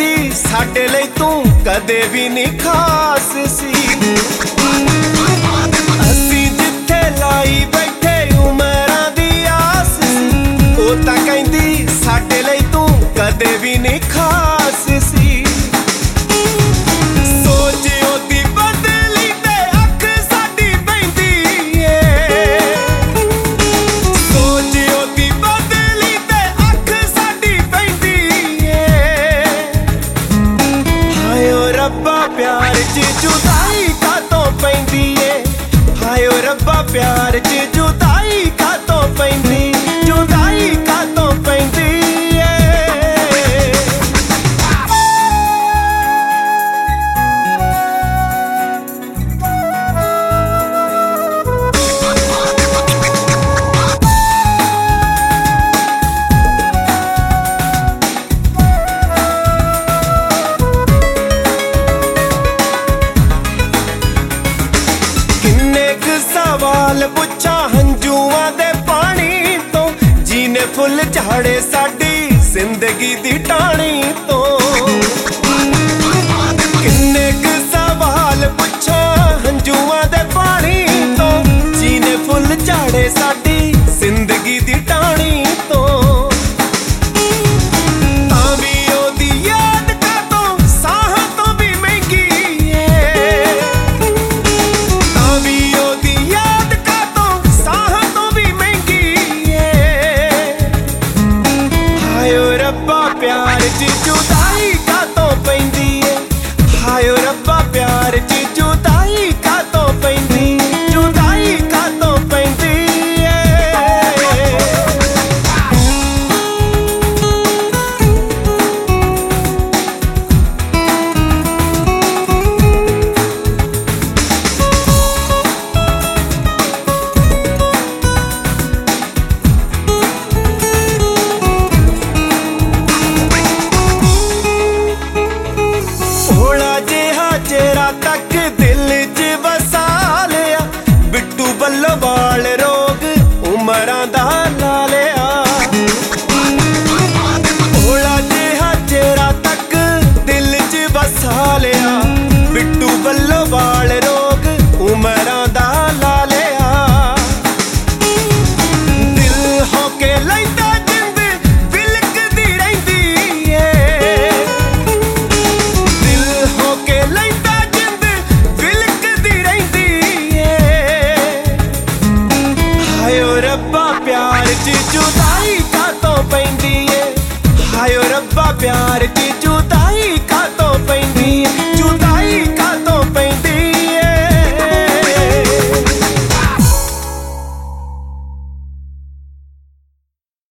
कहंदी साडे लई तू कदे भी नहीं खास सी। असी जिथे लाई बैठे उमरां दी आस सी, ओ तां कहंदी साडे लई तू कदे भी नहीं खास सी। प्यार च जुदाई कातों पैंदी है, हाय ओ रब्बा प्यार च जुदाई कातों पैंदी, जुदाई कातों पैंदी सवाल पुछा हंजुआं दे पानी तो, जीने फुल झाड़े साडी जिंदगी दी टाणी तो। किन्ने क सवाल पुछा हंजुआं दे पानी तो, जीने फुल झाड़े साडी जिंदगी दी टाणी तो। प्यार च जुदाई कातों पैंदी है, हाय ओ रब्बा प्यार च जुदाई कातों पैंदी, जुदाई कातों पैंदी चेहरा तक दिल च वसा लिया, बिट्टू बल्लोवाल रोग उमरां दा ला लिया। भोला जिहा चेहरा तक दिल च वसा लिया, बिट्टू बल्लोवाल रोग उमरां दा ला लिया। दिल होके लैंदा जिंद बिलकदी रहिंदी है, दिल होके प्यार च जुदाई कातों पैंदी है, हाय ओ रब्बा प्यार च जुदाई कातों पैंदी है।